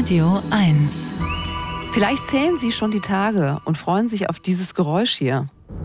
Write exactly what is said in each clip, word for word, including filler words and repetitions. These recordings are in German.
Radio eins. Vielleicht zählen Sie schon die Tage und freuen sich auf dieses Geräusch hier.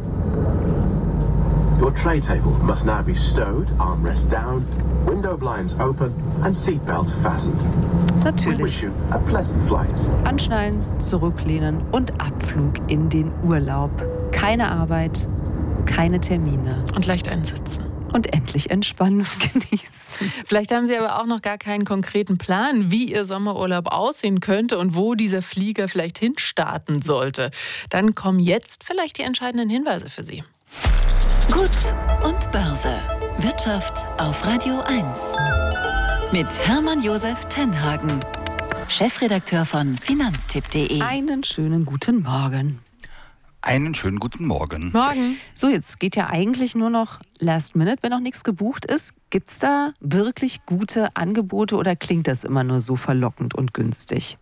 Your tray table must now be stowed, armrest down, window blinds open and seatbelt fastened. We Natürlich. wish you a pleasant flight. Anschnallen, zurücklehnen und Abflug in den Urlaub. Keine Arbeit, keine Termine. Und leicht einsitzen. Und endlich entspannen und genießen. Vielleicht haben Sie aber auch noch gar keinen konkreten Plan, wie Ihr Sommerurlaub aussehen könnte und wo dieser Flieger vielleicht hinstarten sollte. Dann kommen jetzt vielleicht die entscheidenden Hinweise für Sie. Gut und Börse. Wirtschaft auf Radio eins. Mit Hermann Josef Tenhagen, Chefredakteur von finanztipp punkt de. Einen schönen guten Morgen. Einen schönen guten Morgen. Morgen. So, jetzt geht ja eigentlich nur noch Last Minute, wenn noch nichts gebucht ist. Gibt es da wirklich gute Angebote oder klingt das immer nur so verlockend und günstig?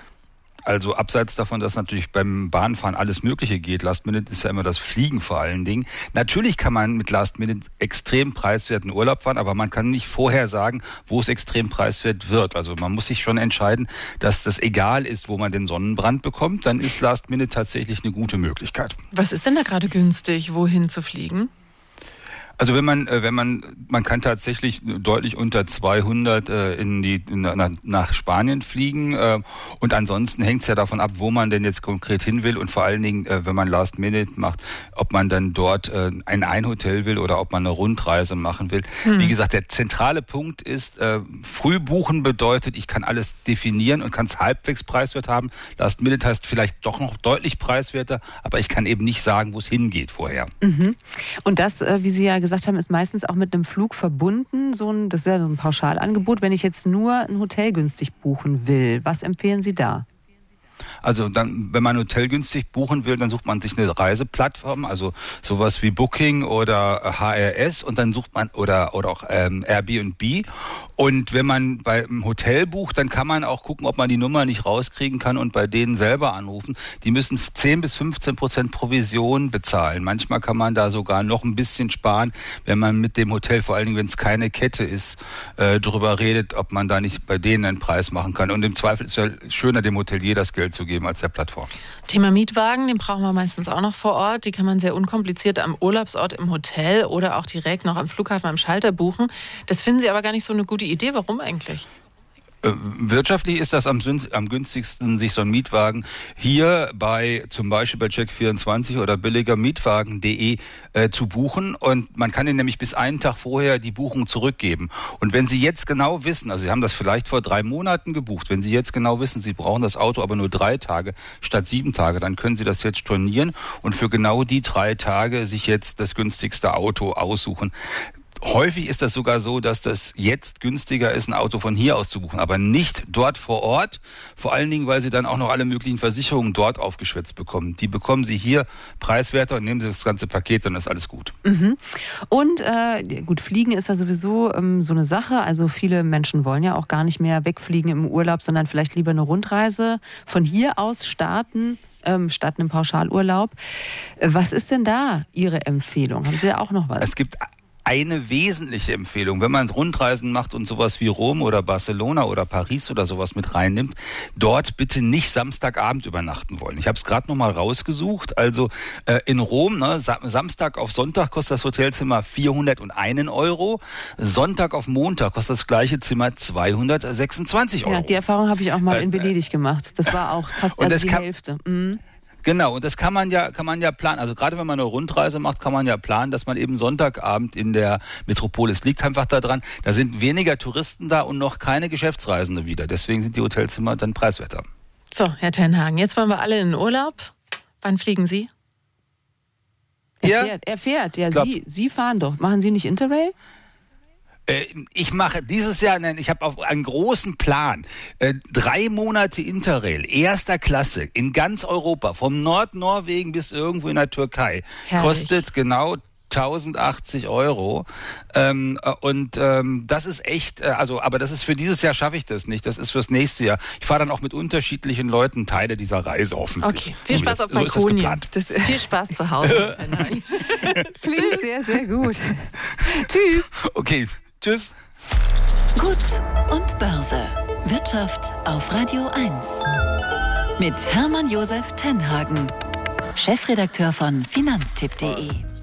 Also abseits davon, dass natürlich beim Bahnfahren alles Mögliche geht, Last Minute ist ja immer das Fliegen vor allen Dingen. Natürlich kann man mit Last Minute extrem preiswerten Urlaub fahren, aber man kann nicht vorher sagen, wo es extrem preiswert wird. Also man muss sich schon entscheiden, dass das egal ist, wo man den Sonnenbrand bekommt. Dann ist Last Minute tatsächlich eine gute Möglichkeit. Was ist denn da gerade günstig, wohin zu fliegen? Also wenn man, wenn man, man kann tatsächlich deutlich unter zweihundert äh, in die in, nach, nach Spanien fliegen äh, und ansonsten hängt es ja davon ab, wo man denn jetzt konkret hin will und vor allen Dingen, äh, wenn man Last Minute macht, ob man dann dort äh, ein Ein-Hotel will oder ob man eine Rundreise machen will. Hm. Wie gesagt, der zentrale Punkt ist, äh, früh buchen bedeutet, ich kann alles definieren und kann es halbwegs preiswert haben. Last Minute heißt vielleicht doch noch deutlich preiswerter, aber ich kann eben nicht sagen, wo es hingeht vorher. Mhm. Und das, äh, wie Sie ja gesagt haben, ist meistens auch mit einem Flug verbunden. So ein, das ist ja so ein Pauschalangebot. Wenn ich jetzt nur ein Hotel günstig buchen will, was empfehlen Sie da? Also dann, wenn man ein Hotel günstig buchen will, dann sucht man sich eine Reiseplattform, also sowas wie Booking oder H R S und dann sucht man oder oder auch ähm, Airbnb. Und wenn man bei einem Hotel bucht, dann kann man auch gucken, ob man die Nummer nicht rauskriegen kann und bei denen selber anrufen. Die müssen zehn bis fünfzehn Prozent Provision bezahlen. Manchmal kann man da sogar noch ein bisschen sparen, wenn man mit dem Hotel, vor allen Dingen, wenn es keine Kette ist, äh, darüber redet, ob man da nicht bei denen einen Preis machen kann. Und im Zweifel ist es ja schöner, dem Hotelier das Geld zu geben als der Plattform. Thema Mietwagen, den brauchen wir meistens auch noch vor Ort. Die kann man sehr unkompliziert am Urlaubsort im Hotel oder auch direkt noch am Flughafen am Schalter buchen. Das finden Sie aber gar nicht so eine gute Idee. Warum eigentlich? Wirtschaftlich ist das am, am günstigsten, sich so einen Mietwagen hier bei zum Beispiel bei Check vierundzwanzig oder billiger mietwagen punkt de äh, zu buchen und man kann Ihnen nämlich bis einen Tag vorher die Buchung zurückgeben. Und wenn Sie jetzt genau wissen, also Sie haben das vielleicht vor drei Monaten gebucht, wenn Sie jetzt genau wissen, Sie brauchen das Auto aber nur drei Tage statt sieben Tage, dann können Sie das jetzt stornieren und für genau die drei Tage sich jetzt das günstigste Auto aussuchen. Häufig ist das sogar so, dass das jetzt günstiger ist, ein Auto von hier aus zu buchen, aber nicht dort vor Ort. Vor allen Dingen, weil Sie dann auch noch alle möglichen Versicherungen dort aufgeschwätzt bekommen. Die bekommen Sie hier preiswerter und nehmen Sie das ganze Paket, dann ist alles gut. Mhm. Und äh, gut, Fliegen ist ja sowieso ähm, so eine Sache. Also viele Menschen wollen ja auch gar nicht mehr wegfliegen im Urlaub, sondern vielleicht lieber eine Rundreise von hier aus starten. Ähm, statt einem Pauschalurlaub. Was ist denn da Ihre Empfehlung? Haben Sie da auch noch was? Es gibt eine wesentliche Empfehlung, wenn man Rundreisen macht und sowas wie Rom oder Barcelona oder Paris oder sowas mit reinnimmt, dort bitte nicht Samstagabend übernachten wollen. Ich habe es gerade noch mal rausgesucht. Also äh, in Rom, ne, Sa- Samstag auf Sonntag kostet das Hotelzimmer vierhunderteins Euro. Sonntag auf Montag kostet das gleiche Zimmer zweihundertsechsundzwanzig Euro. Ja, die Erfahrung habe ich auch mal in Venedig gemacht. Das war auch fast also die kann, Hälfte. Mhm. Genau, und das kann man ja, kann man ja planen. Also gerade wenn man eine Rundreise macht, kann man ja planen, dass man eben Sonntagabend in der Metropole, es liegt einfach daran, da sind weniger Touristen da und noch keine Geschäftsreisende wieder. Deswegen sind die Hotelzimmer dann preiswerter. So, Herr Tenhagen, jetzt wollen wir alle in den Urlaub. Wann fliegen Sie? Er Ja. fährt, er fährt. Ja, Glaub- Sie, Sie fahren doch. Machen Sie nicht Interrail? Ich mache dieses Jahr, ich habe auf einen großen Plan, äh, drei Monate Interrail, erster Klasse, in ganz Europa, vom Nordnorwegen bis irgendwo in der Türkei. Herrlich. Kostet genau tausendachtzig Euro. Ähm, und ähm, das ist echt, äh, also, aber das ist für dieses Jahr schaffe ich das nicht. Das ist fürs nächste Jahr. Ich fahre dann auch mit unterschiedlichen Leuten Teile dieser Reise hoffentlich. Okay, viel So Spaß das, auf so ist das Balkonien. geplant. Das Viel Spaß zu Hause. Herr Tenhagen. klingt sehr, sehr gut. Tschüss. Okay, tschüss. Gut und Börse. Wirtschaft auf Radio eins. Mit Hermann Josef Tenhagen, Chefredakteur von finanztipp punkt de.